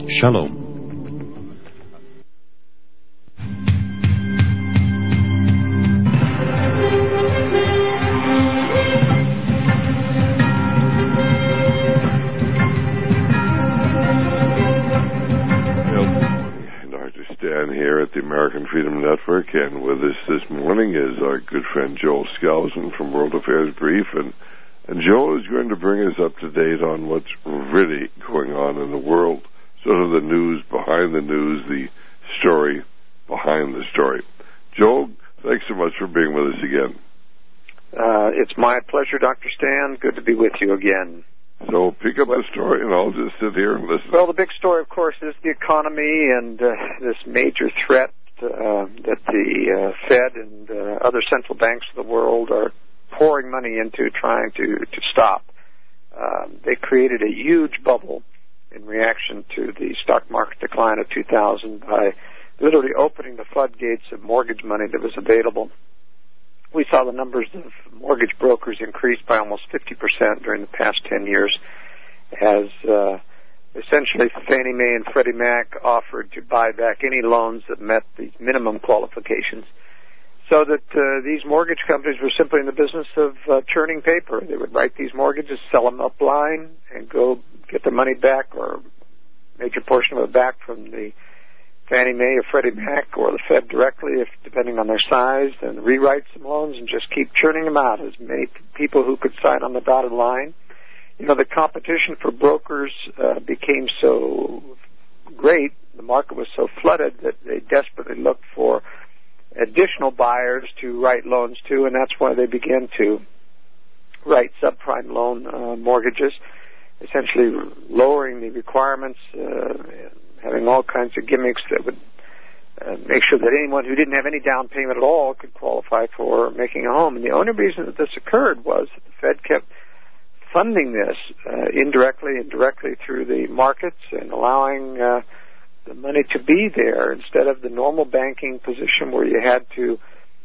Shalom. Here at the American Freedom Network, and with us this morning is our good friend Joel Skousen from World Affairs Brief, and Joel is going to bring us up to date on what's really going on in the world, sort of the news behind the news, the story behind the story. Joel, thanks so much for being with us again. It's my pleasure, Dr. Stan. Good to be with you again. So pick up the story, and I'll just sit here and listen. Well, the big story, of course, is the economy and this major threat that the Fed and other central banks of the world are pouring money into trying to stop. They created a huge bubble in reaction to the stock market decline of 2000 by literally opening the floodgates of mortgage money that was available. We saw the numbers of mortgage brokers increase by almost 50% during the past 10 years as essentially Fannie Mae and Freddie Mac offered to buy back any loans that met these minimum qualifications, so that these mortgage companies were simply in the business of churning paper. They would write these mortgages, sell them upline, and go get their money back or a major portion of it back from the Fannie Mae or Freddie Mac or the Fed directly, if depending on their size, and rewrite some loans and just keep churning them out, as many people who could sign on the dotted line. You know, the competition for brokers became so great, the market was so flooded that they desperately looked for additional buyers to write loans to, and that's why they began to write subprime loan mortgages, essentially lowering the requirements, having all kinds of gimmicks that would make sure that anyone who didn't have any down payment at all could qualify for making a home. And the only reason that this occurred was that the Fed kept funding this indirectly and directly through the markets and allowing the money to be there instead of the normal banking position where you had to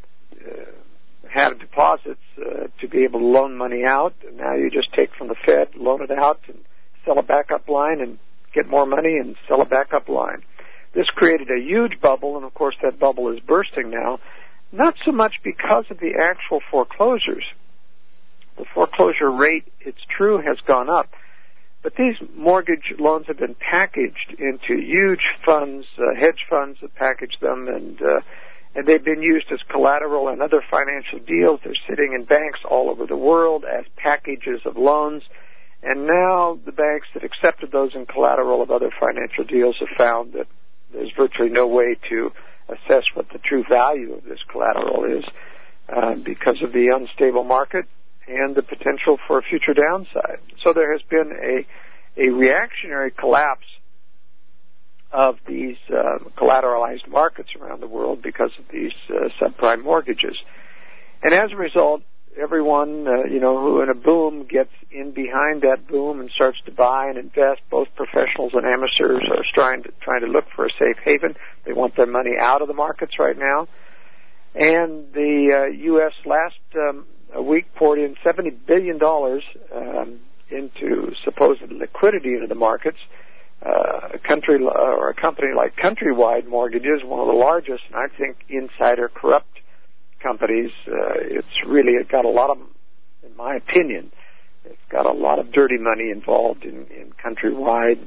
have deposits to be able to loan money out. And now you just take from the Fed, loan it out, and sell it back up line and get more money and sell it back up line. This created a huge bubble, and of course that bubble is bursting now, not so much because of the actual foreclosures. The foreclosure rate, it's true, has gone up, but these mortgage loans have been packaged into huge funds, hedge funds that package them, and they've been used as collateral in other financial deals. They're sitting in banks all over the world as packages of loans. And now the banks that accepted those in collateral of other financial deals have found that there's virtually no way to assess what the true value of this collateral is because of the unstable market and the potential for a future downside. So there has been a reactionary collapse of these collateralized markets around the world because of these subprime mortgages. And as a result, everyone, who in a boom gets in behind that boom and starts to buy and invest, both professionals and amateurs are trying to look for a safe haven. They want their money out of the markets right now. And the U.S. last week poured in $70 billion into supposed liquidity into the markets. A company like Countrywide Mortgages, one of the largest, and I think insider corrupt companies. It's got a lot of, in my opinion, it's got a lot of dirty money involved in Countrywide.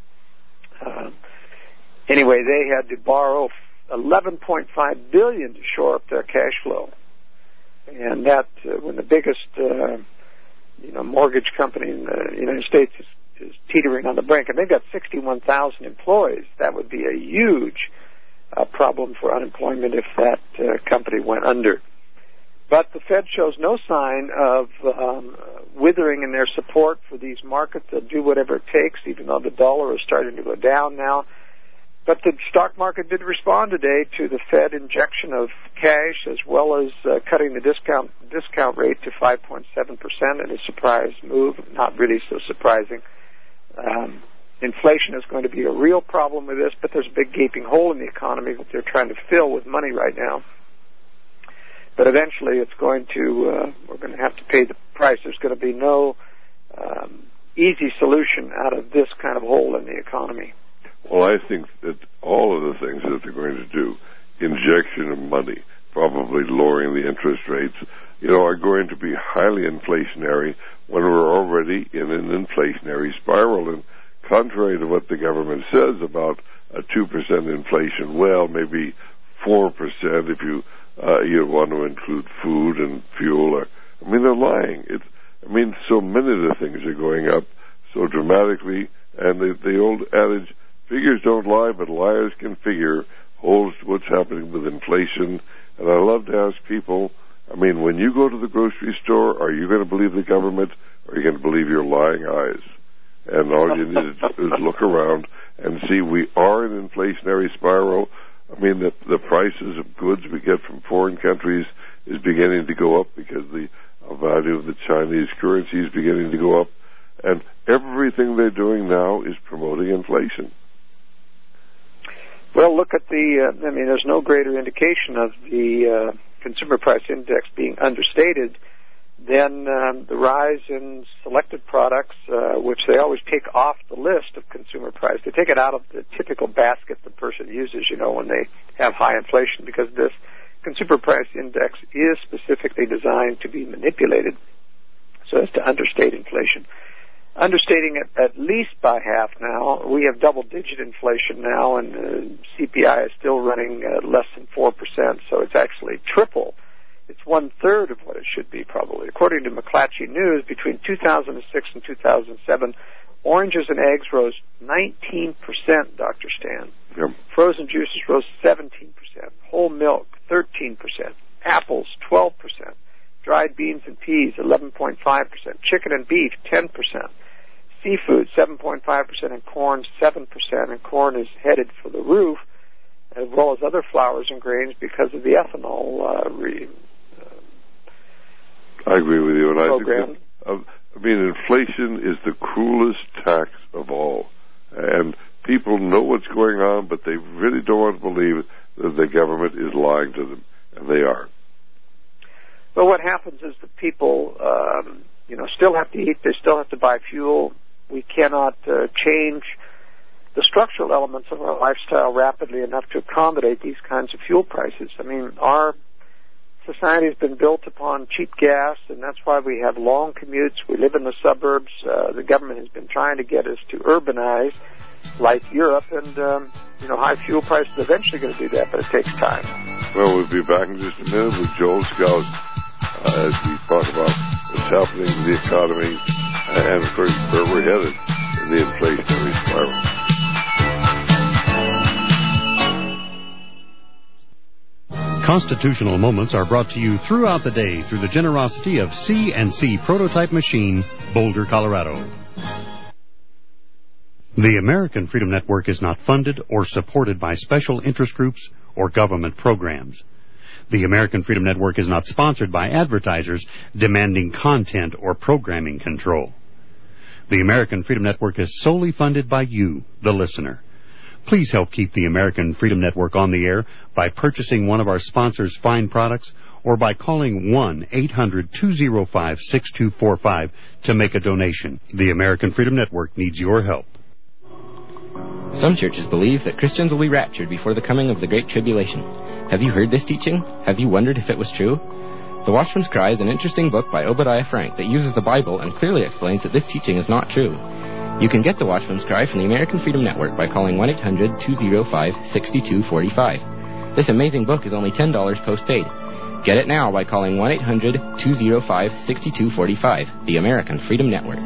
Anyway, they had to borrow $11.5 billion to shore up their cash flow, and that when the biggest mortgage company in the United States is teetering on the brink, and they've got 61,000 employees, that would be a huge problem for unemployment if that company went under. But the Fed shows no sign of withering in their support for these markets. They'll do whatever it takes, even though the dollar is starting to go down now. But the stock market did respond today to the Fed injection of cash, as well as cutting the discount rate to 5.7% in a surprise move. Not really so surprising. Inflation is going to be a real problem with this, but there's a big gaping hole in the economy that they're trying to fill with money right now. But eventually it's going to, we're going to have to pay the price. There's going to be no easy solution out of this kind of hole in the economy. Well, I think that all of the things that they're going to do, injection of money, probably lowering the interest rates, are going to be highly inflationary when we're already in an inflationary spiral. And contrary to what the government says about a 2% inflation, well, maybe 4% if you want to include food and fuel. They're lying. So many of the things are going up so dramatically, and the old adage, figures don't lie, but liars can figure, holds to what's happening with inflation. And I love to ask people, when you go to the grocery store, are you going to believe the government, or are you going to believe your lying eyes? And all you need to do is look around and see we are in an inflationary spiral. The prices of goods we get from foreign countries is beginning to go up because the value of the Chinese currency is beginning to go up. And everything they're doing now is promoting inflation. Well, look at there's no greater indication of the consumer price index being understated than the rise in selected products, which they always take off the list of consumer price. They take it out of the typical basket the person uses, when they have high inflation, because this consumer price index is specifically designed to be manipulated so as to understate inflation. Understating it at least by half now. We have double-digit inflation now, and CPI is still running less than 4%, so it's actually triple. It's one-third of what it should be, probably. According to McClatchy News, between 2006 and 2007, oranges and eggs rose 19%, Dr. Stan. Yep. Frozen juices rose 17%. Whole milk, 13%. Apples, 12%. Dried beans and peas, 11.5%. Chicken and beef, 10%. Seafood, 7.5%. And corn, 7%. And corn is headed for the roof, as well as other flours and grains, because of the ethanol I agree with you. And program. I think inflation is the cruelest tax of all. And people know what's going on, but they really don't want to believe that the government is lying to them. And they are. Well, what happens is that people, still have to eat. They still have to buy fuel. We cannot change the structural elements of our lifestyle rapidly enough to accommodate these kinds of fuel prices. Our society has been built upon cheap gas, and that's why we have long commutes. We live in the suburbs. The government has been trying to get us to urbanize like Europe, and, high fuel prices are eventually going to do that, but it takes time. Well, we'll be back in just a minute with Joel Skousen as we talk about what's happening in the economy and, of course, where we're headed in the inflationary spiral. Constitutional Moments are brought to you throughout the day through the generosity of C&C Prototype Machine, Boulder, Colorado. The American Freedom Network is not funded or supported by special interest groups or government programs. The American Freedom Network is not sponsored by advertisers demanding content or programming control. The American Freedom Network is solely funded by you, the listener. Please help keep the American Freedom Network on the air by purchasing one of our sponsors' fine products or by calling 1-800-205-6245 to make a donation. The American Freedom Network needs your help. Some churches believe that Christians will be raptured before the coming of the Great Tribulation. Have you heard this teaching? Have you wondered if it was true? The Watchman's Cry is an interesting book by Obadiah Frank that uses the Bible and clearly explains that this teaching is not true. You can get the Watchman's Cry from the American Freedom Network by calling 1-800-205-6245. This amazing book is only $10 postpaid. Get it now by calling 1-800-205-6245, the American Freedom Network.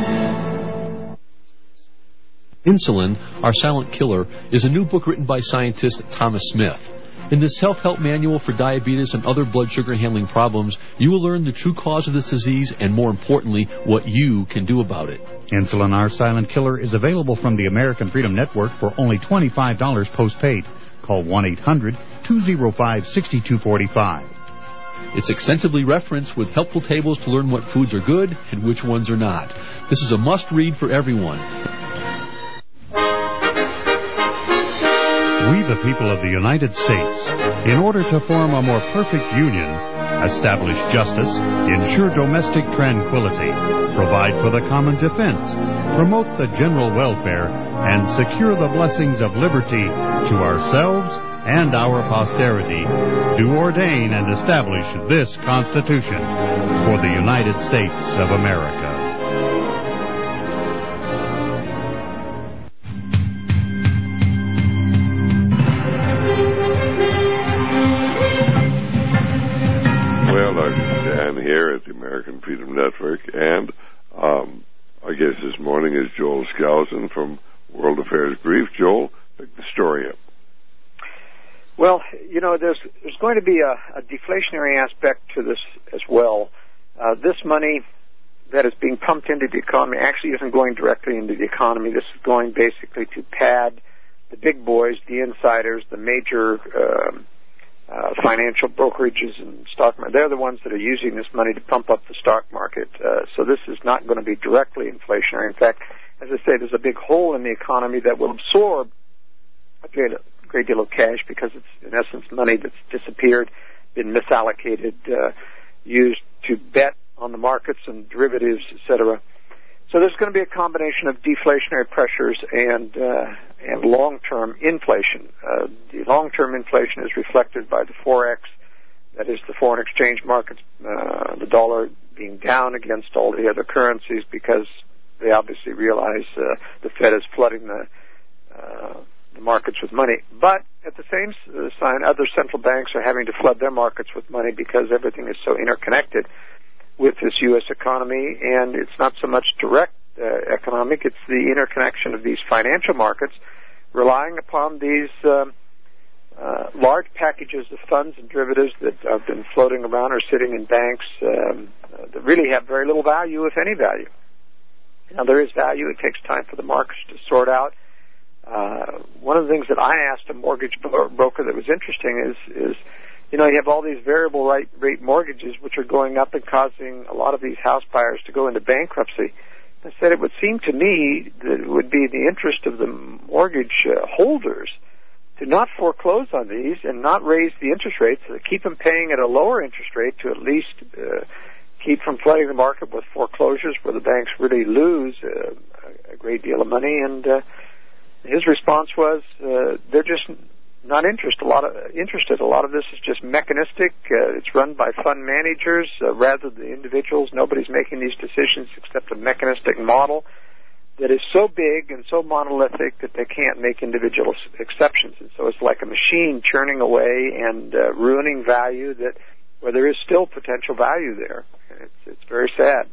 Insulin, Our Silent Killer, is a new book written by scientist Thomas Smith. In this self-help manual for diabetes and other blood sugar handling problems, you will learn the true cause of this disease and, more importantly, what you can do about it. Insulin, Our Silent Killer is available from the American Freedom Network for only $25 postpaid. Call 1-800-205-6245. It's extensively referenced with helpful tables to learn what foods are good and which ones are not. This is a must-read for everyone. We, the people of the United States, in order to form a more perfect union, establish justice, ensure domestic tranquility, provide for the common defense, promote the general welfare, and secure the blessings of liberty to ourselves and our posterity, do ordain and establish this Constitution for the United States of America. Here at the American Freedom Network, and our guest this morning is Joel Skousen from World Affairs Brief. Joel, pick the story up. Well, you know, there's going to be a deflationary aspect to this as well. This money that is being pumped into the economy actually isn't going directly into the economy. This is going basically to pad the big boys, the insiders, the major financial brokerages and stock market. They're the ones that are using this money to pump up the stock market. So this is not going to be directly inflationary. In fact, as I say, there's a big hole in the economy that will absorb a great deal of cash because it's, in essence, money that's disappeared, been misallocated, used to bet on the markets and derivatives, etc. So there's going to be a combination of deflationary pressures and long-term inflation. The long-term inflation is reflected by the Forex, that is the foreign exchange markets, the dollar being down against all the other currencies because they obviously realize the Fed is flooding the markets with money. But at the same sign, other central banks are having to flood their markets with money because everything is so interconnected with this U.S. economy, and it's not so much direct economic, it's the interconnection of these financial markets relying upon these large packages of funds and derivatives that have been floating around or sitting in banks that really have very little value, if any value. Now, there is value. It takes time for the markets to sort out. One of the things that I asked a mortgage broker that was interesting is you know, you have all these variable rate mortgages which are going up and causing a lot of these house buyers to go into bankruptcy. I said it would seem to me that it would be the interest of the mortgage holders to not foreclose on these and not raise the interest rates, to keep them paying at a lower interest rate to at least keep from flooding the market with foreclosures where the banks really lose a great deal of money. And his response was they're just not interested. A lot of this is just mechanistic. It's run by fund managers rather than individuals. Nobody's making these decisions except a mechanistic model that is so big and so monolithic that they can't make individual exceptions. And so it's like a machine churning away and ruining value where there is still potential value there. It's very sad.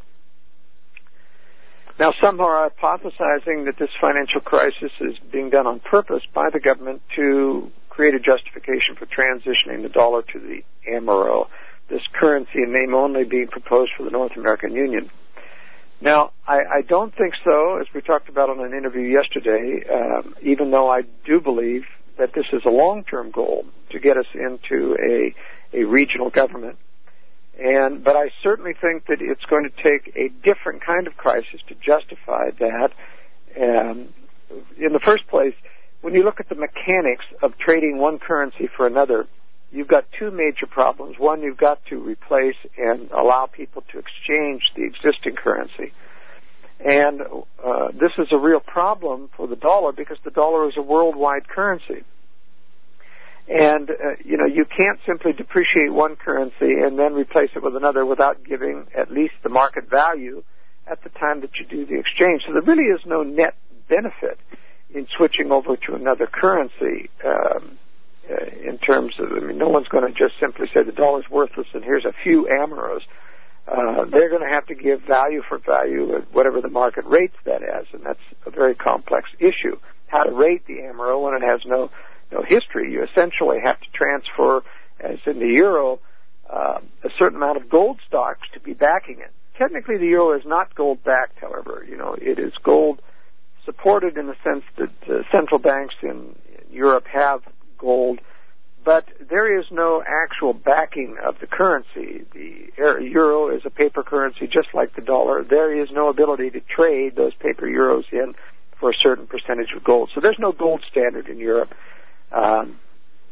Now, some are hypothesizing that this financial crisis is being done on purpose by the government to create a justification for transitioning the dollar to the Amero, this currency in name only being proposed for the North American Union. Now, I don't think so, as we talked about on an interview yesterday, even though I do believe that this is a long-term goal to get us into a regional government. But I certainly think that it's going to take a different kind of crisis to justify that. In the first place, when you look at the mechanics of trading one currency for another, you've got two major problems. One, you've got to replace and allow people to exchange the existing currency. And this is a real problem for the dollar because the dollar is a worldwide currency. And, you can't simply depreciate one currency and then replace it with another without giving at least the market value at the time that you do the exchange. So there really is no net benefit in switching over to another currency in terms of, no one's going to just simply say the dollar's worthless and here's a few Ameros. They're going to have to give value for value at whatever the market rates that as, and that's a very complex issue. How to rate the Amero when it has no history. You essentially have to transfer, as in the euro, a certain amount of gold stocks to be backing it. Technically, the euro is not gold-backed, however. It is gold supported in the sense that central banks in Europe have gold, but there is no actual backing of the currency. The euro is a paper currency just like the dollar. There is no ability to trade those paper euros in for a certain percentage of gold. So there's no gold standard in Europe.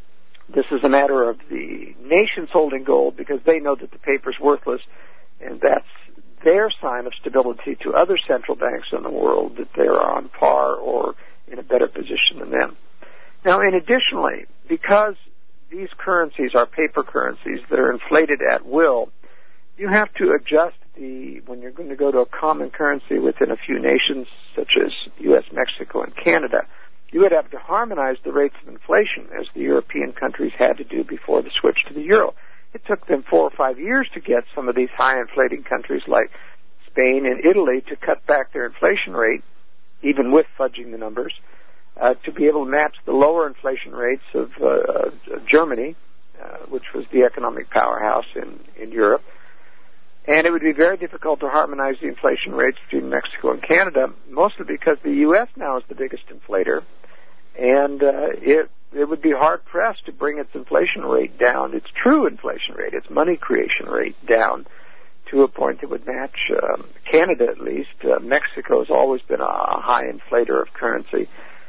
This is a matter of the nations holding gold because they know that the paper's worthless, and that's their sign of stability to other central banks in the world, that they're on par or in a better position than them. Now, and additionally, because these currencies are paper currencies that are inflated at will, you have to adjust when you're going to go to a common currency within a few nations, such as U.S., Mexico, and Canada, you would have to harmonize the rates of inflation, as the European countries had to do before the switch to the euro. It took them 4 or 5 years to get some of these high-inflating countries like Spain and Italy to cut back their inflation rate, even with fudging the numbers, to be able to match the lower inflation rates of Germany, which was the economic powerhouse in Europe. And it would be very difficult to harmonize the inflation rates between Mexico and Canada, mostly because the U.S. now is the biggest inflator, and it would be hard-pressed to bring its inflation rate down, its true inflation rate, its money creation rate down to a point that would match Canada at least. Mexico has always been a high inflator of currency.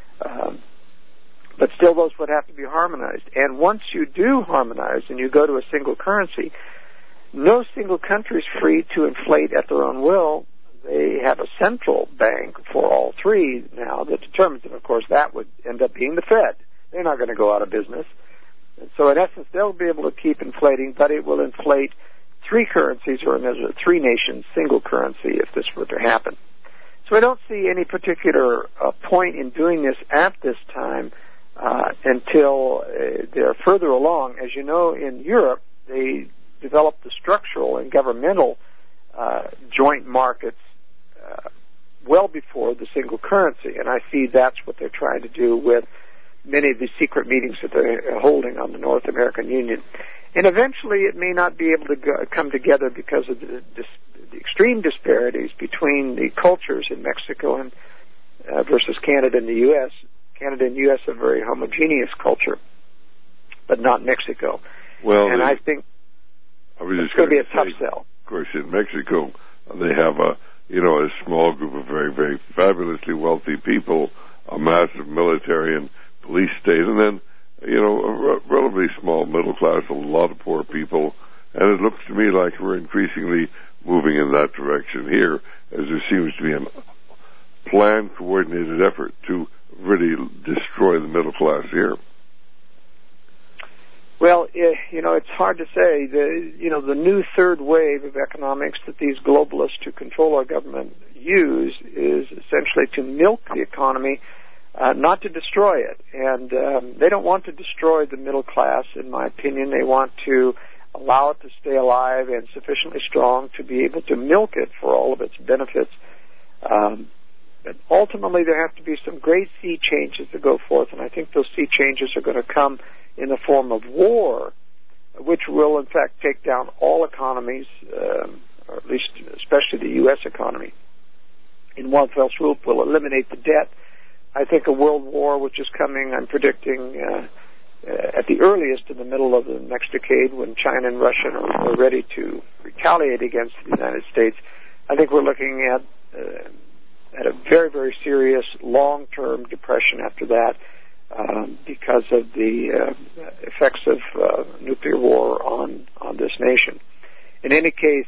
But still, those would have to be harmonized. And once you do harmonize and you go to a single currency, no single country is free to inflate at their own will. They have a central bank for all three now that determines it. Of course, that would end up being the Fed. They're not going to go out of business. And so, in essence, they'll be able to keep inflating, but it will inflate three currencies, or in a three-nation single currency if this were to happen. So I don't see any particular point in doing this at this time until they're further along. As you know, in Europe, they developed the structural and governmental joint markets well before the single currency, and I see that's what they're trying to do with many of the secret meetings that they're holding on the North American Union. And eventually it may not be able to come together because of the extreme disparities between the cultures in Mexico and versus Canada and the U.S. Canada and the U.S. have a very homogeneous culture, but not Mexico. Well, and I think it's going to be a tough sell. Of course, in Mexico, they have a small group of very, very fabulously wealthy people, a massive military and police state, and then, a relatively small middle class, a lot of poor people, and it looks to me like we're increasingly moving in that direction here, as there seems to be a planned, coordinated effort to really destroy the middle class here. Well, it's hard to say. The new third wave of economics that these globalists who control our government use is essentially to milk the economy, not to destroy it. And they don't want to destroy the middle class, in my opinion. They want to allow it to stay alive and sufficiently strong to be able to milk it for all of its benefits. But ultimately, there have to be some great sea changes that go forth, and I think those sea changes are going to come in the form of war, which will, in fact, take down all economies, or at least especially the U.S. economy. In one fell swoop, will eliminate the debt. I think a world war, which is coming, I'm predicting, at the earliest in the middle of the next decade, when China and Russia are ready to retaliate against the United States. I think we're looking at a very, very serious long-term depression after that, because of the effects of nuclear war on this nation. In any case,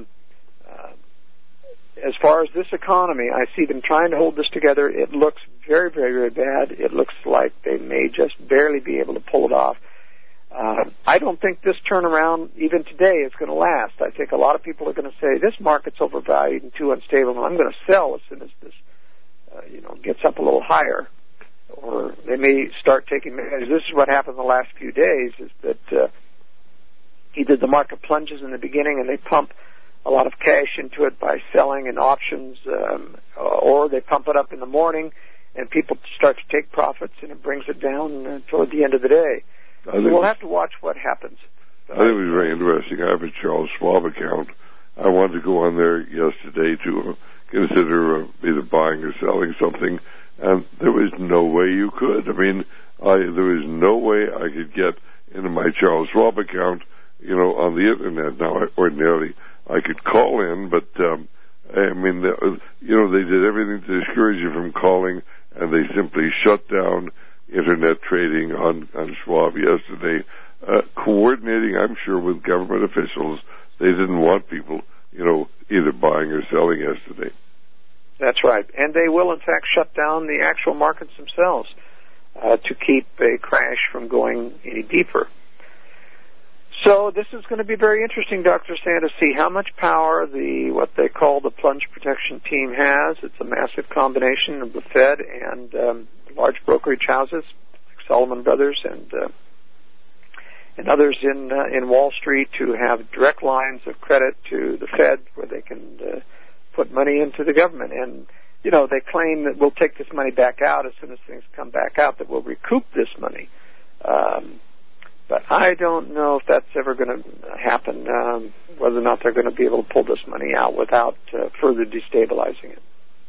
as far as this economy, I see them trying to hold this together. It looks very, very, very bad. It looks like they may just barely be able to pull it off. I don't think this turnaround, even today, is going to last. I think a lot of people are going to say, this market's overvalued and too unstable, and I'm going to sell as soon as this gets up a little higher. Or they may start taking measures. This is what happened the last few days, is that either the market plunges in the beginning and they pump a lot of cash into it by selling in options, or they pump it up in the morning and people start to take profits and it brings it down toward the end of the day. So we'll have to watch what happens. I think it was very interesting. I have a Charles Schwab account. I wanted to go on there yesterday to consider either buying or selling something, and there was no way you could. I mean, there was no way I could get into my Charles Schwab account, on the Internet. Now, ordinarily, I could call in, but, they did everything to discourage you from calling, and they simply shut down, internet trading on Schwab yesterday, coordinating, I'm sure, with government officials. They didn't want people, either buying or selling yesterday. That's right. And they will, in fact, shut down the actual markets themselves to keep a crash from going any deeper. So this is going to be very interesting, Dr. Sand, to see how much power what they call the plunge protection team has. It's a massive combination of the Fed and large brokerage houses, like Salomon Brothers and others in Wall Street, to have direct lines of credit to the Fed where they can put money into the government. And, they claim that we'll take this money back out as soon as things come back out, that we'll recoup this money. But I don't know if that's ever going to happen, whether or not they're going to be able to pull this money out without further destabilizing it.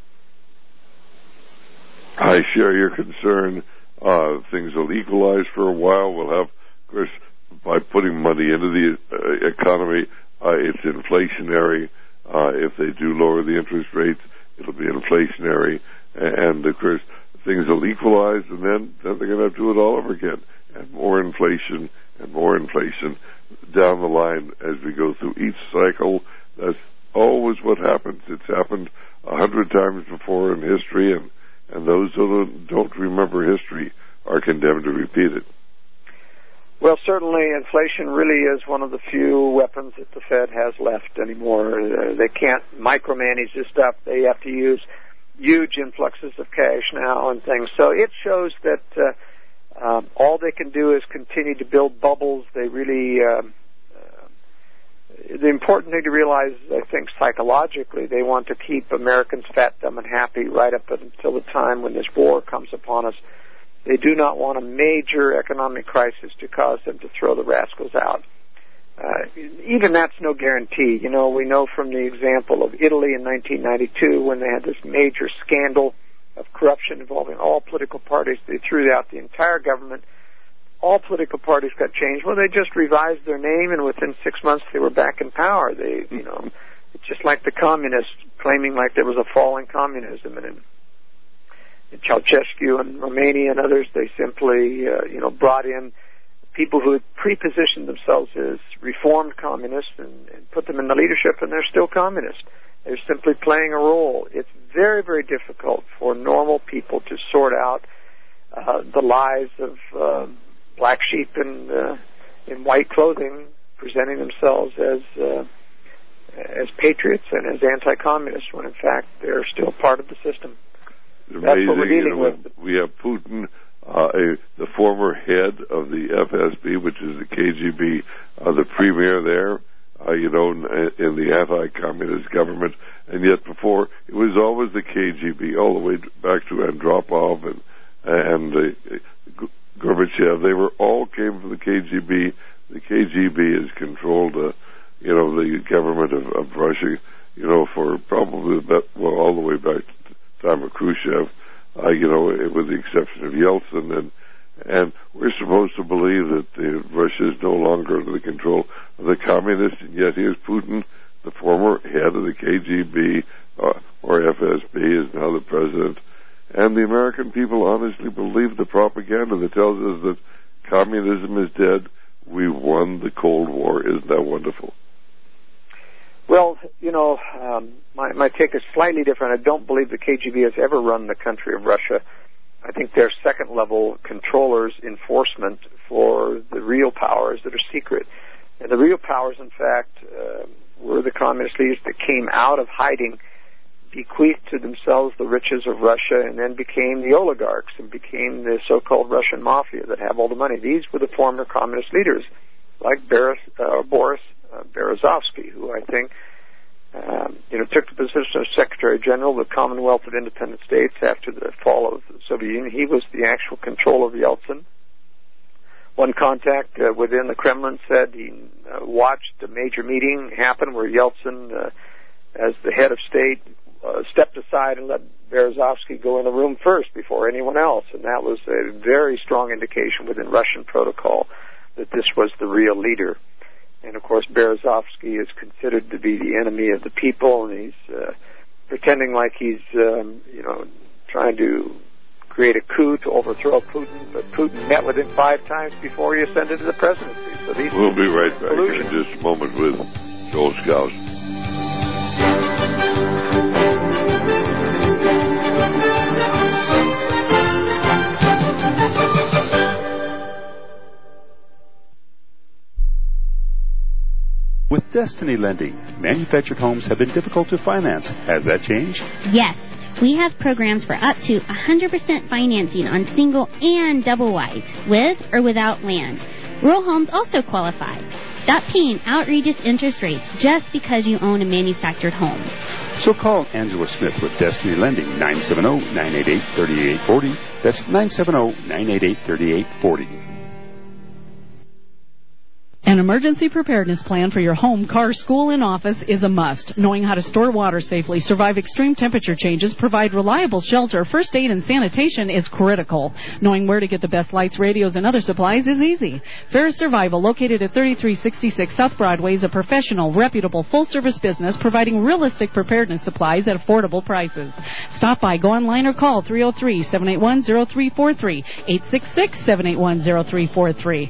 I share your concern. Things will equalize for a while. We'll have, of course, by putting money into the economy, it's inflationary. If they do lower the interest rates, it'll be inflationary. And, of course, things will equalize, and then they're going to have to do it all over again. And more inflation down the line as we go through each cycle. That's always what happens. It's happened 100 times before in history, and those who don't remember history are condemned to repeat it. Well, certainly inflation really is one of the few weapons that the Fed has left anymore. They can't micromanage this stuff. They have to use huge influxes of cash now and things. So it shows that all they can do is continue to build bubbles. They really, the important thing to realize, I think, psychologically, they want to keep Americans fat, dumb, and happy right up until the time when this war comes upon us. They do not want a major economic crisis to cause them to throw the rascals out. Even that's no guarantee. We know from the example of Italy in 1992 when they had this major scandal of corruption involving all political parties. They threw out the entire government. All political parties got changed. Well, they just revised their name, and within 6 months they were back in power. It's just like the communists claiming like there was a fall in communism. And in Ceausescu and Romania and others, they simply, brought in people who had pre-positioned themselves as reformed communists and put them in the leadership, and they're still communists. They're simply playing a role. It's very, very difficult for normal people to sort out the lies of black sheep in white clothing, presenting themselves as patriots and as anti-communists, when in fact they're still part of the system. It's That's what we're dealing with. We have Putin, the former head of the FSB, which is the KGB, the premier there. In the anti-communist government, and yet before it was always the KGB, all the way back to Andropov and Gorbachev. They all came from the KGB. The KGB has controlled, the government of Russia, for probably all the way back to the time of Khrushchev, with the exception of Yeltsin and we're supposed to believe that Russia is no longer under the control of the communists, and yet here's Putin, the former head of the KGB or FSB, is now the president. And the American people honestly believe the propaganda that tells us that communism is dead. We won the Cold War. Isn't that wonderful? Well, my take is slightly different. I don't believe the KGB has ever run the country of Russia. I think they're second-level controllers, enforcement for the real powers that are secret. And the real powers, in fact, were the communist leaders that came out of hiding, bequeathed to themselves the riches of Russia, and then became the oligarchs and became the so-called Russian mafia that have all the money. These were the former communist leaders, like Boris Berezovsky, who I think took the position of Secretary General of the Commonwealth of Independent States after the fall of the Soviet Union. He was the actual controller of Yeltsin. One contact within the Kremlin said he watched a major meeting happen where Yeltsin, as the head of state, stepped aside and let Berezovsky go in the room first before anyone else. And that was a very strong indication within Russian protocol that this was the real leader. And, of course, Berezovsky is considered to be the enemy of the people, and he's pretending like he's, trying to create a coup to overthrow Putin, but Putin met with him 5 times before he ascended to the presidency. So we'll be right back in just a moment with Joel Skousen. With Destiny Lending, manufactured homes have been difficult to finance. Has that changed? Yes. We have programs for up to 100% financing on single and double wides, with or without land. Rural homes also qualify. Stop paying outrageous interest rates just because you own a manufactured home. So call Angela Smith with Destiny Lending, 970-988-3840. That's 970-988-3840. An emergency preparedness plan for your home, car, school, and office is a must. Knowing how to store water safely, survive extreme temperature changes, provide reliable shelter, first aid, and sanitation is critical. Knowing where to get the best lights, radios, and other supplies is easy. Ferris Survival, located at 3366 South Broadway, is a professional, reputable, full-service business providing realistic preparedness supplies at affordable prices. Stop by, go online, or call 303-781-0343, 866-781-0343.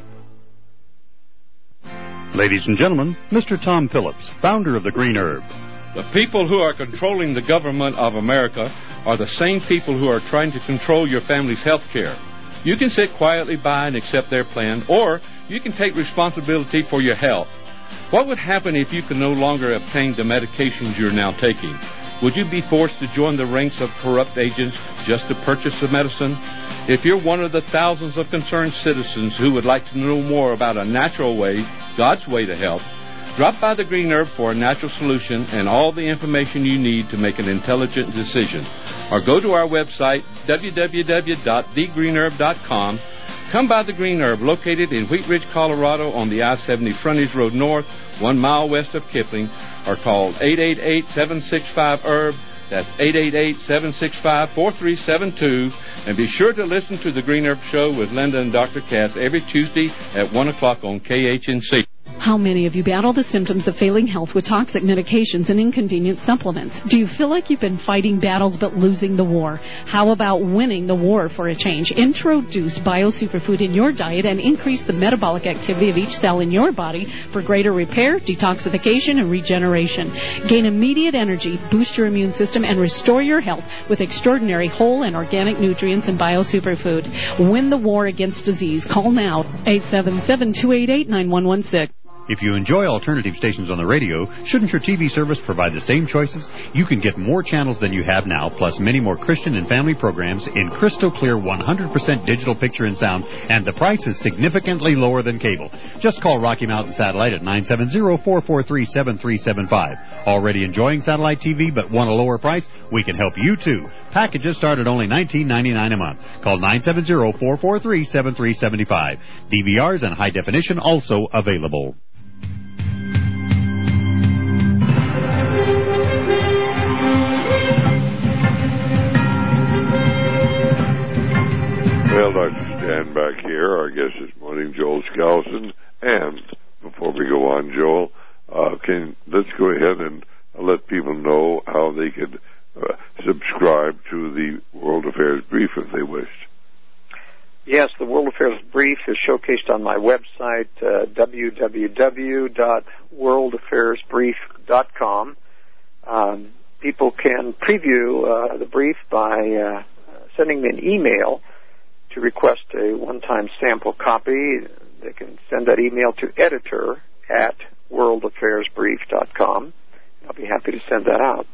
Ladies and gentlemen, Mr. Tom Phillips, founder of the Green Herb. The people who are controlling the government of America are the same people who are trying to control your family's health care. You can sit quietly by and accept their plan, or you can take responsibility for your health. What would happen if you could no longer obtain the medications you're now taking? Would you be forced to join the ranks of corrupt agents just to purchase the medicine? If you're one of the thousands of concerned citizens who would like to know more about a natural way, God's way to health, drop by the Green Herb for a natural solution and all the information you need to make an intelligent decision. Or go to our website, www.thegreenherb.com. Come by the Green Herb, located in Wheat Ridge, Colorado, on the I-70 Frontage Road North, 1 mile west of Kipling, or call 888-765-HERB. That's 888-765-4372. And be sure to listen to the Green Herb Show with Linda and Dr. Cass every Tuesday at 1 o'clock on KHNC. How many of you battle the symptoms of failing health with toxic medications and inconvenient supplements? Do you feel like you've been fighting battles but losing the war? How about winning the war for a change? Introduce BioSuperfood in your diet and increase the metabolic activity of each cell in your body for greater repair, detoxification, and regeneration. Gain immediate energy, boost your immune system, and restore your health with extraordinary whole and organic nutrients in BioSuperfood. Win the war against disease. Call now, 877-288-9116. If you enjoy alternative stations on the radio, shouldn't your TV service provide the same choices? You can get more channels than you have now, plus many more Christian and family programs in crystal clear 100% digital picture and sound, and the price is significantly lower than cable. Just call Rocky Mountain Satellite at 970-443-7375. Already enjoying satellite TV but want a lower price? We can help you too. Packages start at only $19.99 a month. Call 970-443-7375. DVRs and high definition also available. Well, Dr. Stan back here. Our guest this morning, Joel Skousen. And before we go on, Joel, let's go ahead and let people know how they could subscribe to the World Affairs Brief if they wished. Yes, the World Affairs Brief is showcased on my website, www.worldaffairsbrief.com. People can preview the brief by sending me an email to request a one-time sample copy. They can send that email to editor@worldaffairsbrief.com. I'll be happy to send that out.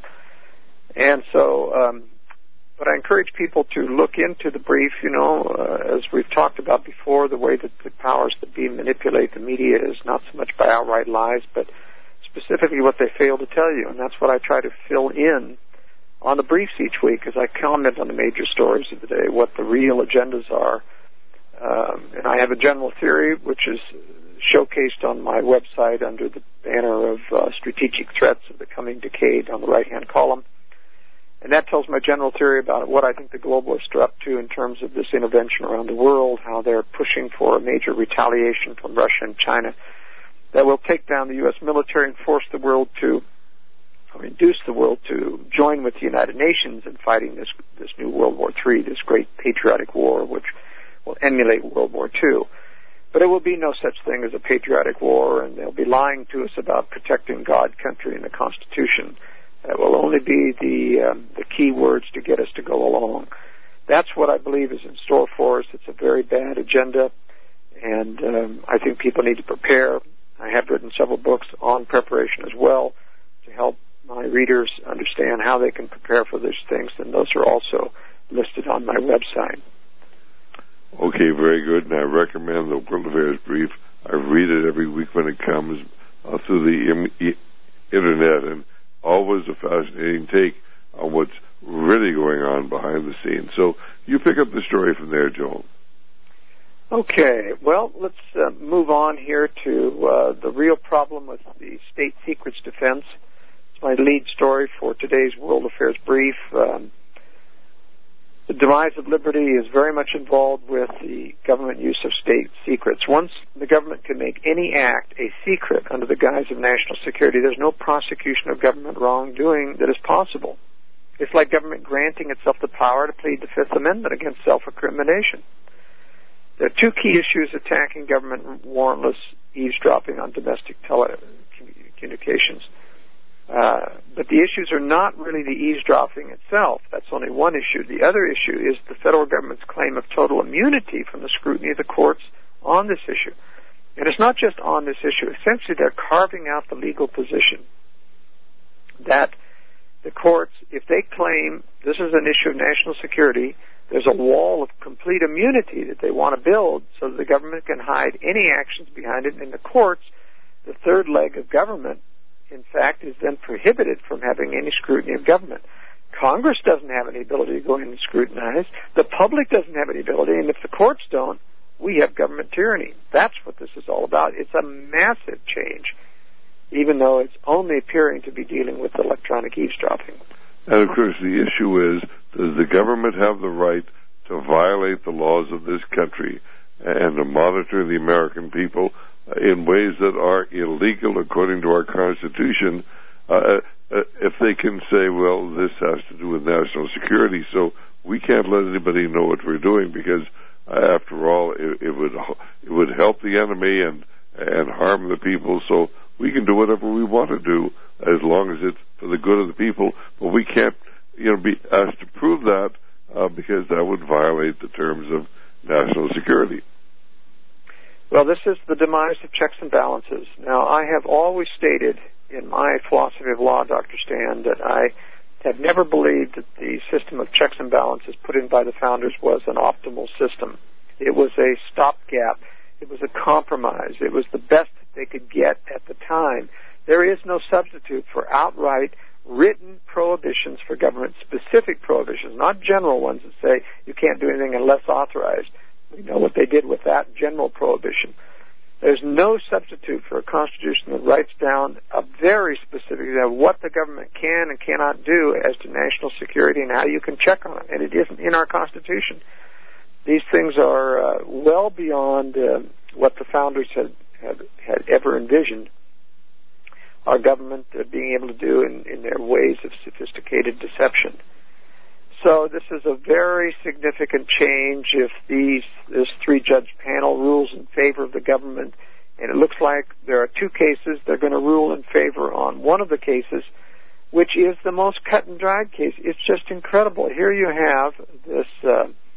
But I encourage people to look into the brief. As we've talked about before, the way that the powers that be manipulate the media is not so much by outright lies, but specifically what they fail to tell you. And that's what I try to fill in on the briefs each week as I comment on the major stories of the day, what the real agendas are. And I have a general theory, which is showcased on my website under the banner of strategic threats of the coming decade on the right-hand column. And that tells my general theory about what I think the globalists are up to in terms of this intervention around the world, how they're pushing for a major retaliation from Russia and China that will take down the U.S. military and force the world to or induce the world to join with the United Nations in fighting this new World War III, this great patriotic war, which will emulate World War II. But it will be no such thing as a patriotic war, and they'll be lying to us about protecting God, country, and the Constitution. That will only be the key words to get us to go along. That's what I believe is in store for us. It's a very bad agenda, and I think people need to prepare. I have written several books on preparation as well to help my readers understand how they can prepare for these things, and those are also listed on my website. Okay, very good, and I recommend the World Affairs Brief. I read it every week when it comes through the Internet, and always a fascinating take on what's really going on behind the scenes. So you pick up the story from there, Joel. Okay, well, let's move on here to the real problem with the state secrets defense. It's my lead story for today's World Affairs Brief. The demise of liberty is very much involved with the government use of state secrets. Once the government can make any act a secret under the guise of national security, there's no prosecution of government wrongdoing that is possible. It's like government granting itself the power to plead the Fifth Amendment against self-incrimination. There are two key issues attacking government warrantless eavesdropping on domestic telecommunications. But the issues are not really the eavesdropping itself. That's only one issue. The other issue is the federal government's claim of total immunity from the scrutiny of the courts on this issue. And it's not just on this issue. Essentially, they're carving out the legal position that the courts, if they claim this is an issue of national security, there's a wall of complete immunity that they want to build so that the government can hide any actions behind it. And in the courts, the third leg of government, in fact, is then prohibited from having any scrutiny of government. Congress doesn't have any ability to go in and scrutinize. The public doesn't have any ability. And if the courts don't, we have government tyranny. That's what this is all about. It's a massive change, even though it's only appearing to be dealing with electronic eavesdropping. And, of course, the issue is, does the government have the right to violate the laws of this country and to monitor the American people in ways that are illegal according to our Constitution, if they can say, well, this has to do with national security, so we can't let anybody know what we're doing because, after all, it would help the enemy and harm the people, so we can do whatever we want to do as long as it's for the good of the people, but we can't be asked to prove that because that would violate the terms of national security. Well, this is the demise of checks and balances. Now, I have always stated in my philosophy of law, Dr. Stan, that I have never believed that the system of checks and balances put in by the founders was an optimal system. It was a stopgap. It was a compromise. It was the best that they could get at the time. There is no substitute for outright written prohibitions for government, specific prohibitions, not general ones that say you can't do anything unless authorized. We know what they did with that general prohibition. There's no substitute for a constitution that writes down a very specific of what the government can and cannot do as to national security and how you can check on it. And it isn't in our Constitution. These things are well beyond what the founders had ever envisioned our government being able to do in their ways of sophisticated deception. So this is a very significant change if this three-judge panel rules in favor of the government. And it looks like there are two cases. They're going to rule in favor on one of the cases, which is the most cut-and-dried case. It's just incredible. Here you have this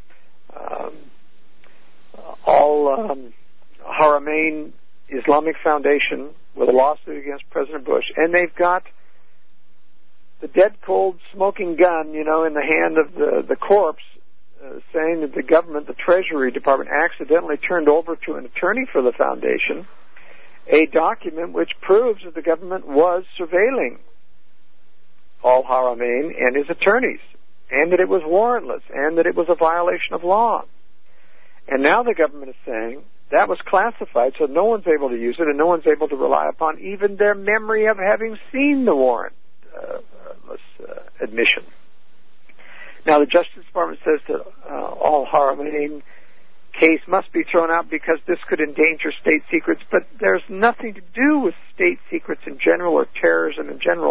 Haramain Islamic Foundation with a lawsuit against President Bush, and they've got the dead cold smoking gun, in the hand of the corpse, saying that the government, the Treasury Department, accidentally turned over to an attorney for the foundation a document which proves that the government was surveilling al-Haramain and his attorneys, and that it was warrantless, and that it was a violation of law. And now the government is saying that was classified, so no one's able to use it, and no one's able to rely upon even their memory of having seen the warrantless admission. Now, the Justice Department says that al-Haramain case must be thrown out because this could endanger state secrets, but there's nothing to do with state secrets in general or terrorism in general.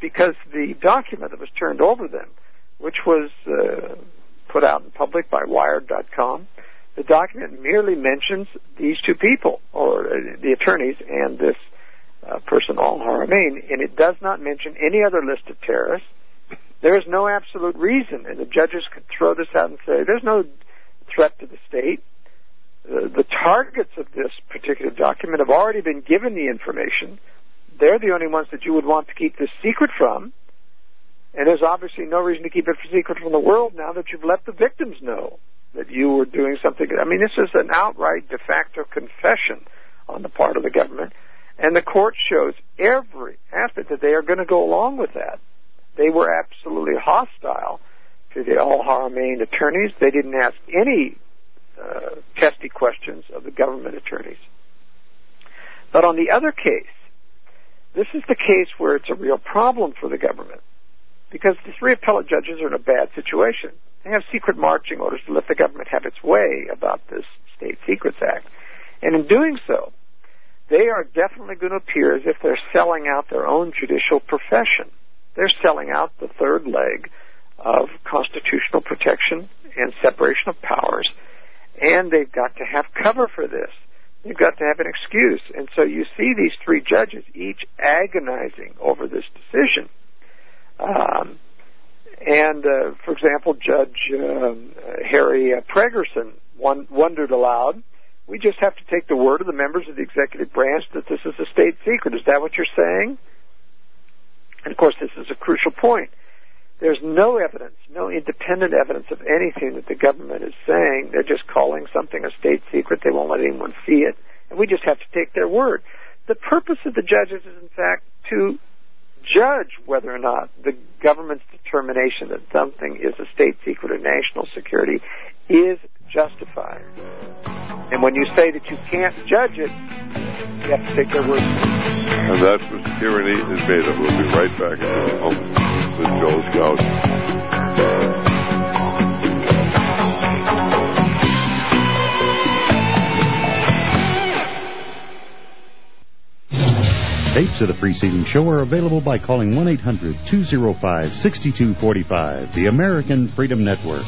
because the document that was turned over them, which was put out in public by Wired.com, the document merely mentions these two people, or the attorneys, and this person, Al-Haramain, and it does not mention any other list of terrorists. There is no absolute reason, and the judges could throw this out and say, there's no threat to the state. The targets of this particular document have already been given the information. They're the only ones that you would want to keep this secret from, and there's obviously no reason to keep it secret from the world now that you've let the victims know that you were doing something. I mean, this is an outright de facto confession on the part of the government, and the court shows every aspect that they are going to go along with that. They were absolutely hostile to the Al-Haramain attorneys. They didn't ask any testy questions of the government attorneys. But on the other case, this is the case where it's a real problem for the government, because the three appellate judges are in a bad situation. They have secret marching orders to let the government have its way about this State Secrets Act. And in doing so, they are definitely going to appear as if they're selling out their own judicial profession. They're selling out the third leg of constitutional protection and separation of powers, and they've got to have cover for this. They've got to have an excuse. And so you see these three judges each agonizing over this decision. For example, Judge Harry Pregerson wondered aloud, we just have to take the word of the members of the executive branch that this is a state secret. Is that what you're saying? And, of course, this is a crucial point. There's no evidence, no independent evidence of anything that the government is saying. They're just calling something a state secret. They won't let anyone see it. And we just have to take their word. The purpose of the judges is, in fact, to judge whether or not the government's determination that something is a state secret or national security is justified. And when you say that you can't judge it, you have to take their word. And that's what tyranny is made of. We'll be right back in a moment with Joel Skousen. Tapes of the preceding show are available by calling 1-800-205-6245, the American Freedom Network.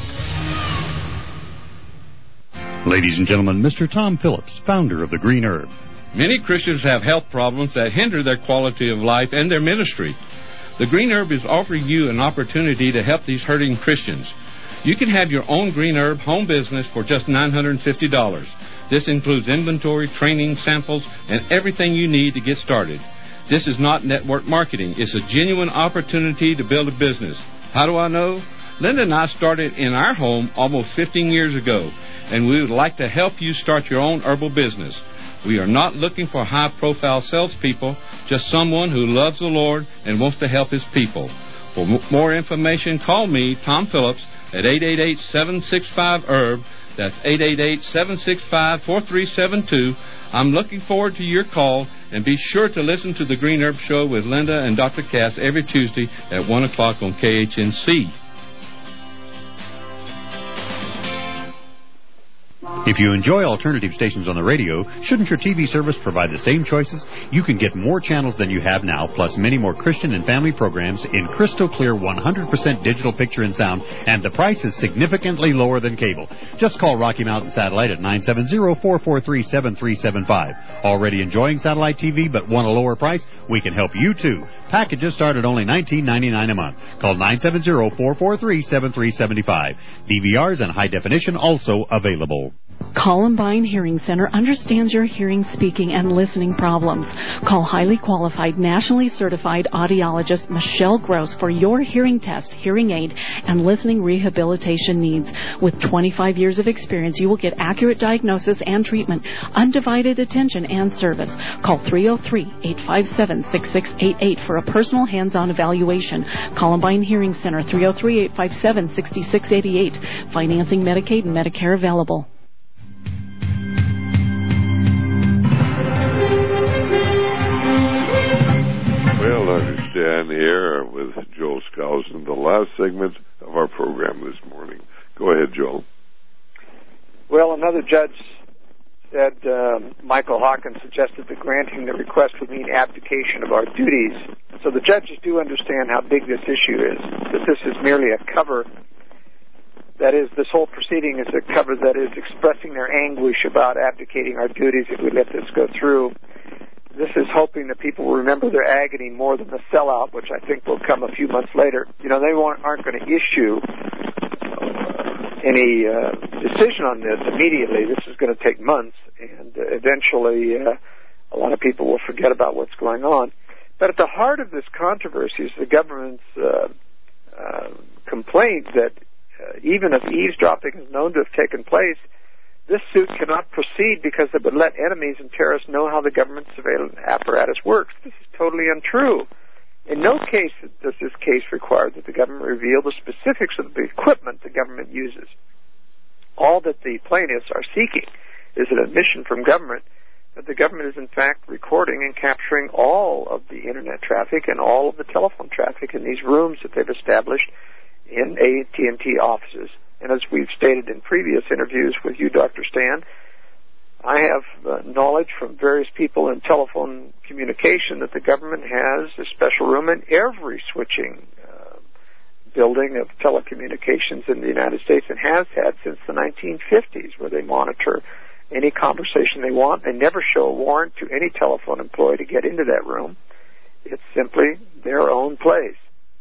Ladies and gentlemen, Mr. Tom Phillips, founder of the Green Herb. Many Christians have health problems that hinder their quality of life and their ministry. The Green Herb is offering you an opportunity to help these hurting Christians. You can have your own Green Herb home business for just $950. This includes inventory, training, samples, and everything you need to get started. This is not network marketing. It's a genuine opportunity to build a business. How do I know? Linda and I started in our home almost 15 years ago, and we would like to help you start your own herbal business. We are not looking for high-profile salespeople, just someone who loves the Lord and wants to help his people. For more information, call me, Tom Phillips, at 888-765-HERB. That's 888-765-4372. I'm looking forward to your call, and be sure to listen to the Green Herb Show with Linda and Dr. Cass every Tuesday at 1 o'clock on KHNC. If you enjoy alternative stations on the radio, shouldn't your TV service provide the same choices? You can get more channels than you have now, plus many more Christian and family programs in crystal clear 100% digital picture and sound, and the price is significantly lower than cable. Just call Rocky Mountain Satellite at 970-443-7375. Already enjoying satellite TV but want a lower price? We can help you too. Packages start at only $19.99 a month. Call 970-443-7375. DVRs and high definition also available. Columbine Hearing Center understands your hearing, speaking, and listening problems. Call highly qualified, nationally certified audiologist Michelle Gross for your hearing test, hearing aid, and listening rehabilitation needs. With 25 years of experience, you will get accurate diagnosis and treatment, undivided attention, and service. Call 303-857-6688 for a personal hands-on evaluation. Columbine Hearing Center, 303-857-6688. Financing Medicaid and Medicare available. Well, Dr. Stan here with Joel Skousen, the last segment of our program this morning. Go ahead, Joel. Well, another judge said, Michael Hawkins suggested that granting the request would mean abdication of our duties. So the judges do understand how big this issue is, that this is merely a cover. That is, this whole proceeding is a cover that is expressing their anguish about abdicating our duties if we let this go through. This is hoping that people will remember their agony more than the sellout, which I think will come a few months later. You know, they aren't going to issue any decision on this immediately. This is going to take months, and eventually a lot of people will forget about what's going on. But at the heart of this controversy is the government's complaint that even if eavesdropping is known to have taken place, this suit cannot proceed because it would let enemies and terrorists know how the government surveillance apparatus works. This is totally untrue. In no case does this case require that the government reveal the specifics of the equipment the government uses. All that the plaintiffs are seeking is an admission from government that the government is in fact recording and capturing all of the internet traffic and all of the telephone traffic in these rooms that they've established in AT&T offices. And as we've stated in previous interviews with you, Dr. Stan, I have knowledge from various people in telephone communication that the government has a special room in every switching building of telecommunications in the United States, and has had since the 1950s, where they monitor any conversation they want. They never show a warrant to any telephone employee to get into that room. It's simply their own place.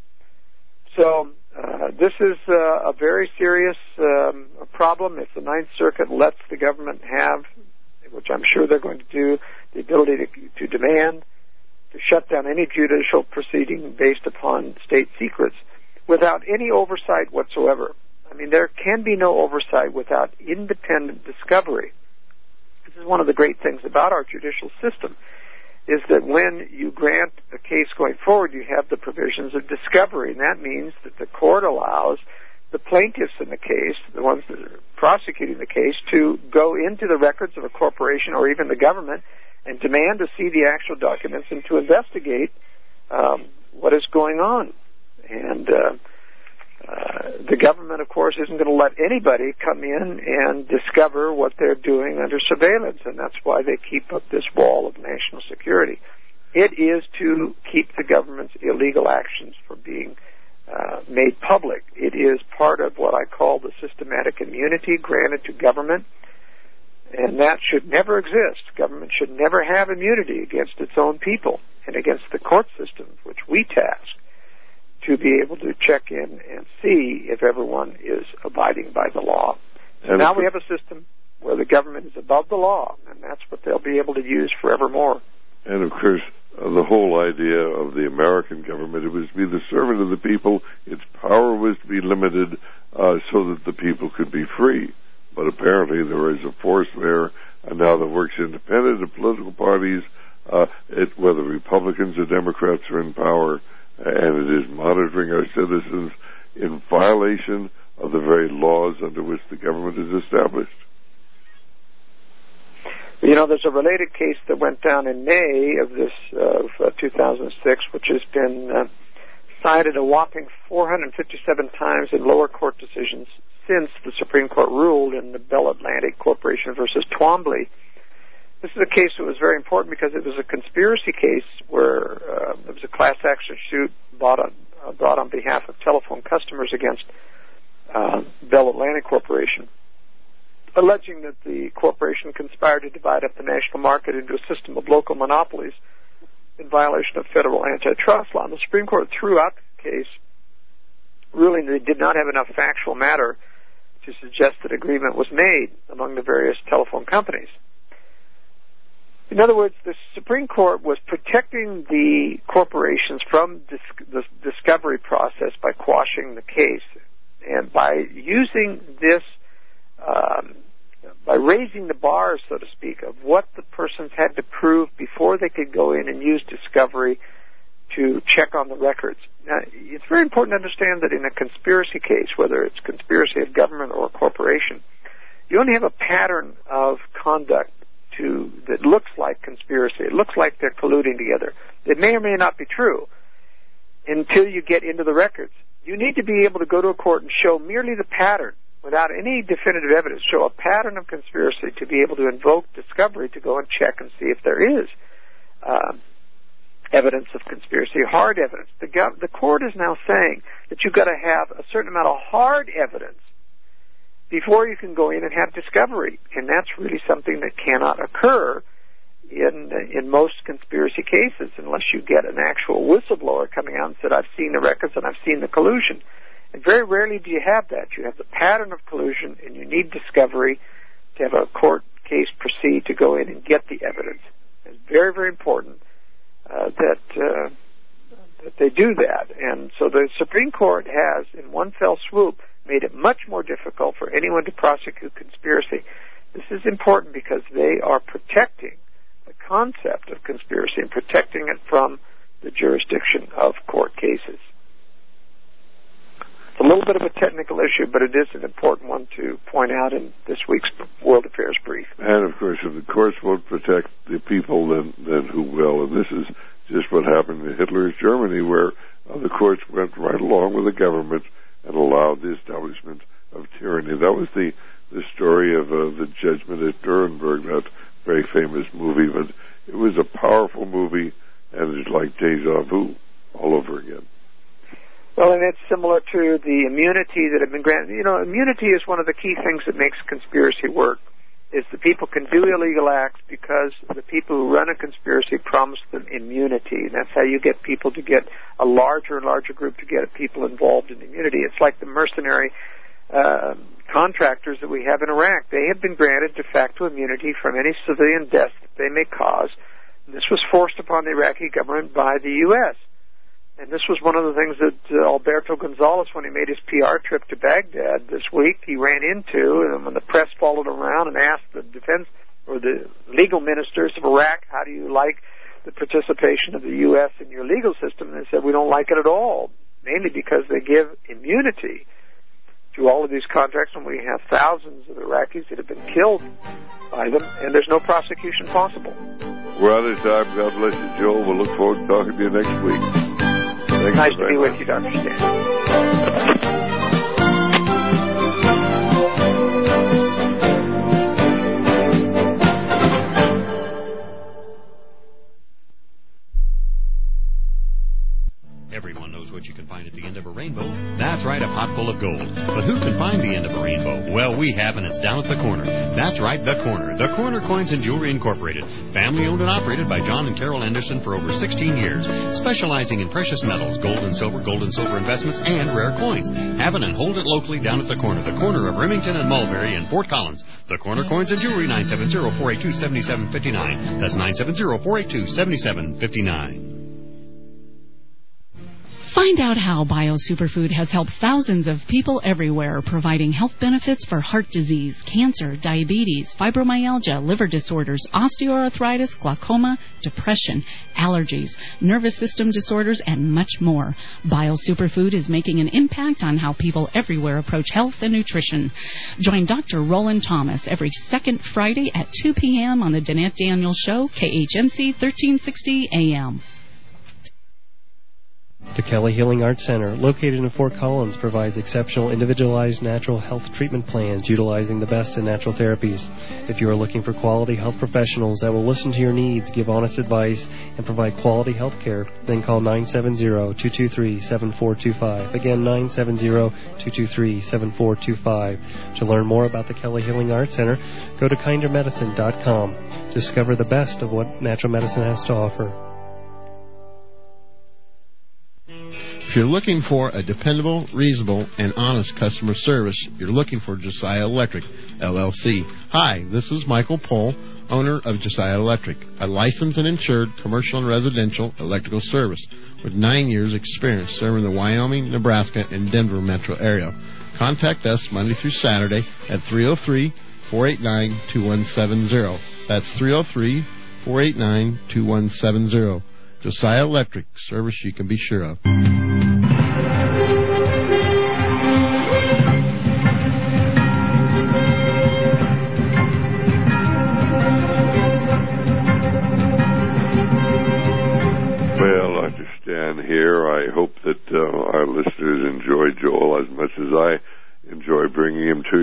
So this is a very serious problem. If the Ninth Circuit lets the government have, which I'm sure they're going to do, the ability to demand, to shut down any judicial proceeding based upon state secrets without any oversight whatsoever. I mean, there can be no oversight without independent discovery. This is one of the great things about our judicial system, is that when you grant a case going forward, you have the provisions of discovery, and that means that the court allows the plaintiffs in the case, the ones that are prosecuting the case, to go into the records of a corporation or even the government and demand to see the actual documents and to investigate what is going on. And the government, of course, isn't going to let anybody come in and discover what they're doing under surveillance, and that's why they keep up this wall of national security. It is to keep the government's illegal actions from being made public. It is part of what I call the systematic immunity granted to government, and that should never exist. Government should never have immunity against its own people and against the court system, which we task to be able to check in and see if everyone is abiding by the law. So now we have a system where the government is above the law, and that's what they'll be able to use forevermore. And, of course, the whole idea of the American government, it was to be the servant of the people. Its power was to be limited so that the people could be free. But apparently there is a force there, and now that works independent of political parties, whether Republicans or Democrats are in power, and it is monitoring our citizens in violation of the very laws under which the government is established. You know, there's a related case that went down in May of 2006, which has been cited a whopping 457 times in lower court decisions since the Supreme Court ruled in the Bell Atlantic Corporation versus Twombly. This is a case that was very important because it was a conspiracy case where there was a class action suit brought on behalf of telephone customers against Bell Atlantic Corporation, alleging that the corporation conspired to divide up the national market into a system of local monopolies in violation of federal antitrust law. And the Supreme Court threw out the case, ruling that it did not have enough factual matter to suggest that agreement was made among the various telephone companies. In other words, the Supreme Court was protecting the corporations from the discovery process by quashing the case. And by using this, by raising the bar, so to speak, of what the persons had to prove before they could go in and use discovery to check on the records. Now, it's very important to understand that in a conspiracy case, whether it's conspiracy of government or a corporation, you only have a pattern of conduct that looks like conspiracy. It looks like they're colluding together. It may or may not be true until you get into the records. You need to be able to go to a court and show merely the pattern without any definitive evidence, show a pattern of conspiracy to be able to invoke discovery to go and check and see if there is evidence of conspiracy, hard evidence. The court is now saying that you've got to have a certain amount of hard evidence before you can go in and have discovery, and that's really something that cannot occur in most conspiracy cases unless you get an actual whistleblower coming out and said, I've seen the records and I've seen the collusion. And very rarely do you have that. You have the pattern of collusion, and you need discovery to have a court case proceed to go in and get the evidence. It's very, very important that they do that. And so the Supreme Court has, in one fell swoop, made it much more difficult for anyone to prosecute conspiracy. This is important because they are protecting the concept of conspiracy and protecting it from the jurisdiction of court cases. It's a little bit of a technical issue, but it is an important one to point out in this week's World Affairs Brief. And, of course, if the courts won't protect the people, then who will? And this is just what happened in Hitler's Germany, where the courts went right along with the government and allowed the establishment of tyranny. That was the story of the judgment at Nuremberg, that very famous movie. But it was a powerful movie, and it's like deja vu all over again. Well, and it's similar to the immunity that had been granted. You know, immunity is one of the key things that makes conspiracy work, is that people can do illegal acts because the people who run a conspiracy promise them immunity. And that's how you get people to get a larger and larger group to get people involved in immunity. It's like the mercenary contractors that we have in Iraq. They have been granted de facto immunity from any civilian death that they may cause. And this was forced upon the Iraqi government by the U.S., and this was one of the things that Alberto Gonzales, when he made his PR trip to Baghdad this week, he ran into, and when the press followed around and asked the defense or the legal ministers of Iraq, how do you like the participation of the U.S. in your legal system? And they said, we don't like it at all, mainly because they give immunity to all of these contracts, and we have thousands of Iraqis that have been killed by them, and there's no prosecution possible. We're out of time. God bless you, Joel. We'll look forward to talking to you next week. Thanks nice to be with you, Dr. Stan. Everyone knows what you can find at the end of a rainbow. That's right, a pot full of gold. But who can find the end of a rainbow? Well, we have, and it's down at the Corner. That's right, the Corner. The Corner Coins and Jewelry Incorporated. Family owned and operated by John and Carol Anderson for over 16 years. Specializing in precious metals, gold and silver investments, and rare coins. Have it and hold it locally down at the Corner. The corner of Remington and Mulberry in Fort Collins. The Corner Coins and Jewelry, 970-482-7759. That's 970-482-7759. Find out how BioSuperfood has helped thousands of people everywhere, providing health benefits for heart disease, cancer, diabetes, fibromyalgia, liver disorders, osteoarthritis, glaucoma, depression, allergies, nervous system disorders, and much more. BioSuperfood is making an impact on how people everywhere approach health and nutrition. Join Dr. Roland Thomas every second Friday at 2 p.m. on the Danette Daniels Show, KHNC 1360 AM. The Kelly Healing Arts Center, located in Fort Collins, provides exceptional individualized natural health treatment plans utilizing the best in natural therapies. If you are looking for quality health professionals that will listen to your needs, give honest advice, and provide quality health care, then call 970-223-7425. Again, 970-223-7425. To learn more about the Kelly Healing Arts Center, go to kindermedicine.com. Discover the best of what natural medicine has to offer. If you're looking for a dependable, reasonable, and honest customer service, you're looking for Josiah Electric, LLC. Hi, this is Michael Pohl, owner of Josiah Electric, a licensed and insured commercial and residential electrical service with 9 years' experience serving the Wyoming, Nebraska, and Denver metro area. Contact us Monday through Saturday at 303-489-2170. That's 303-489-2170. Josiah Electric, service you can be sure of. Here. I hope that our listeners enjoy Joel as much as I enjoy bringing him to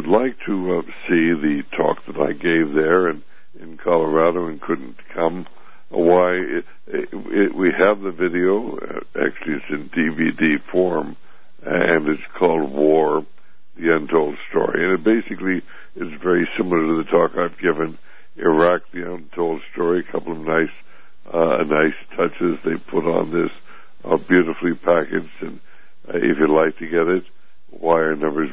would like to see the talk that I gave there in Colorado and couldn't come, we have the video. Actually, it's in DVD form, and it's called War, the Untold Story. And it basically is very similar to the talk I've given, Iraq, the Untold Story. A couple of nice touches they put on this, beautifully packaged. And if you'd like to get it, wire number is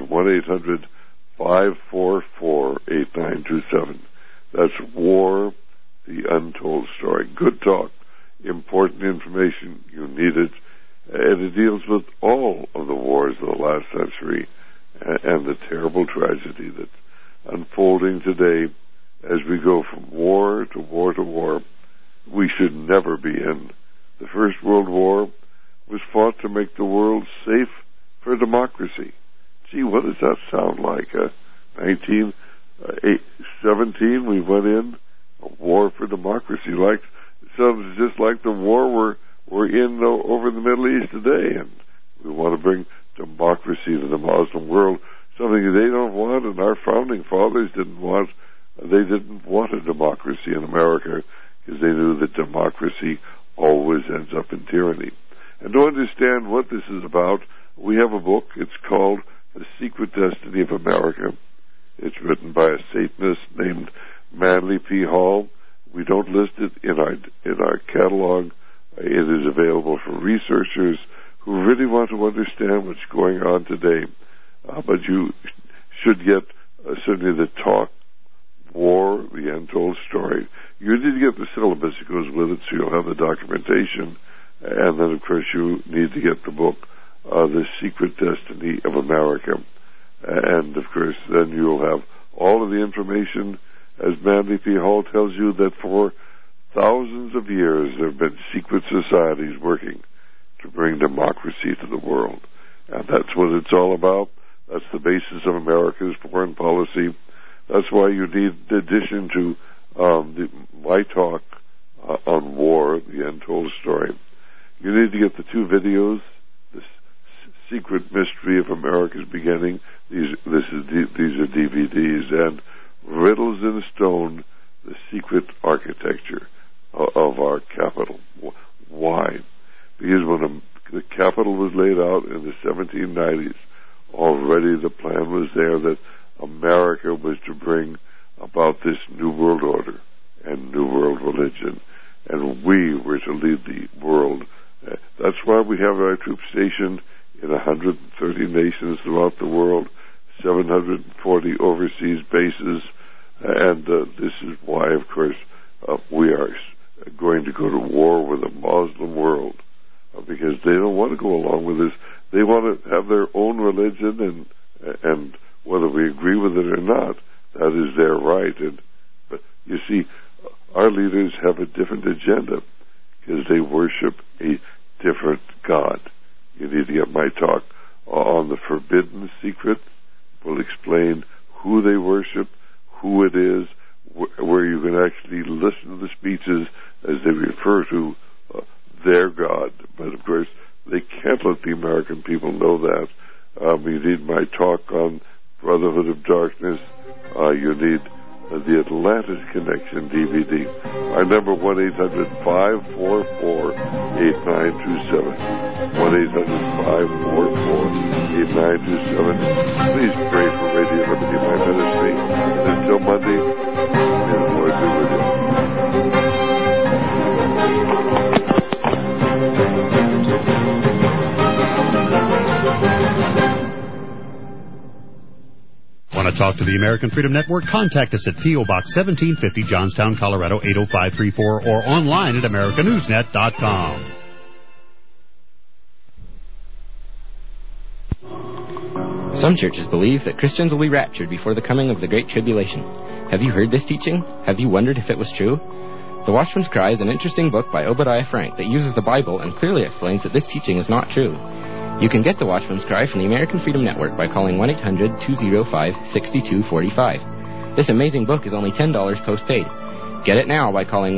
1-800-544-8927. That's War, the Untold Story. Good talk, important information. You need it. And it deals with all of the wars of the last century and the terrible tragedy that's unfolding today as we go from war to war to war. We should never be in. The First World War was fought to make the world safe for democracy. Gee, what does that sound like? 1917, we went in a war for democracy. Like sounds just like the war we're in over the Middle East today, and we want to bring democracy to the Muslim world, something they don't want, and our founding fathers didn't want. They didn't want a democracy in America because they knew that democracy always ends up in tyranny. And to understand what this is about, we have a book. It's called The Secret Destiny of America. It's written by a Satanist named Manly P. Hall. We don't list it in our catalog. It is available for researchers who really want to understand what's going on today. But you should get certainly the talk, War, the Untold Story. You need to get the syllabus that goes with it, so you'll have the documentation. And then, of course, you need to get the book, The Secret Destiny of America. And, of course, then you'll have all of the information, as Manly P. Hall tells you, that for thousands of years there have been secret societies working to bring democracy to the world. And that's what it's all about. That's the basis of America's foreign policy. That's why you need, in addition to my talk on war, the Untold Story, you need to get the two videos, The Secret Mystery of America's Beginning. These are DVDs, and Riddles in Stone, The Secret Architecture of Our Capital. Why? Because when the Capitol was laid out in the 1790s, already the plan was there that America was to bring about this New World Order and New World Religion, and we were to lead the world. That's why we have our troops stationed in 130 nations throughout the world, 740 overseas bases, and this is why, of course, we are going to go to war with the Muslim world, because they don't want to go along with this. They want to have their own religion, and whether we agree with it or not, that is their right. But you see, our leaders have a different agenda because they worship a different God. You need to get my talk on the Forbidden Secret. We'll explain who they worship, who it is, where you can actually listen to the speeches as they refer to their God. But of course, they can't let the American people know that. You need my talk on Brotherhood of Darkness. You need the Atlantis Connection DVD. Our number 1-800-544-8927. 1-800-544-8927. Please pray for Radio Liberty, my ministry. And until Monday, may the Lord be with you. Want to talk to the American Freedom Network? Contact us at P.O. Box 1750, Johnstown, Colorado 80534, or online at AmericaNewsNet.com. Some churches believe that Christians will be raptured before the coming of the Great Tribulation. Have you heard this teaching? Have you wondered if it was true? The Watchman's Cry is an interesting book by Obadiah Frank that uses the Bible and clearly explains that this teaching is not true. You can get the Watchman's Cry from the American Freedom Network by calling 1-800-205-6245. This amazing book is only $10 postpaid. Get it now by calling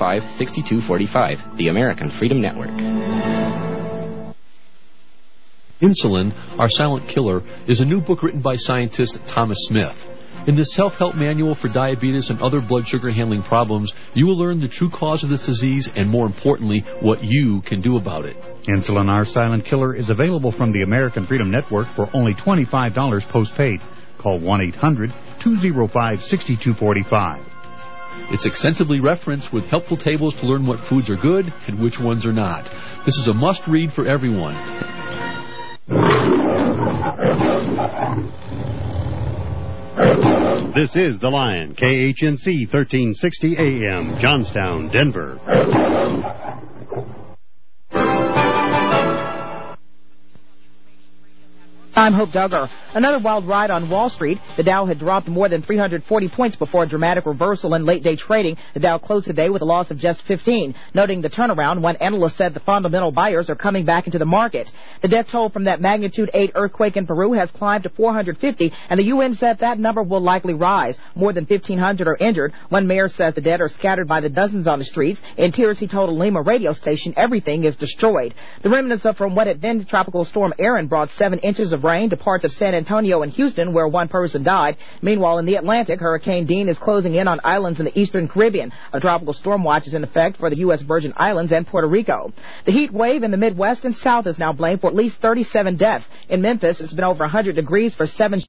1-800-205-6245, the American Freedom Network. Insulin, Our Silent Killer, is a new book written by scientist Thomas Smith. In this self-help manual for diabetes and other blood sugar handling problems, you will learn the true cause of this disease and, more importantly, what you can do about it. Insulin, Our Silent Killer is available from the American Freedom Network for only $25 postpaid. Call 1-800-205-6245. It's extensively referenced with helpful tables to learn what foods are good and which ones are not. This is a must-read for everyone. This is The Lion, KHNC 1360 AM, Johnstown, Denver. I'm Hope Duggar. Another wild ride on Wall Street. The Dow had dropped more than 340 points before a dramatic reversal in late-day trading. The Dow closed today with a loss of just 15. Noting the turnaround, one analyst said the fundamental buyers are coming back into the market. The death toll from that magnitude 8 earthquake in Peru has climbed to 450, and the UN said that number will likely rise. More than 1,500 are injured. One mayor says the dead are scattered by the dozens on the streets. In tears, he told a Lima radio station everything is destroyed. The remnants from what had been Tropical Storm Erin brought 7 inches of rain to parts of San Antonio and Houston, where one person died. Meanwhile, in the Atlantic, Hurricane Dean is closing in on islands in the eastern Caribbean. A tropical storm watch is in effect for the U.S. Virgin Islands and Puerto Rico. The heat wave in the Midwest and South is now blamed for at least 37 deaths. In Memphis, it's been over 100 degrees for 7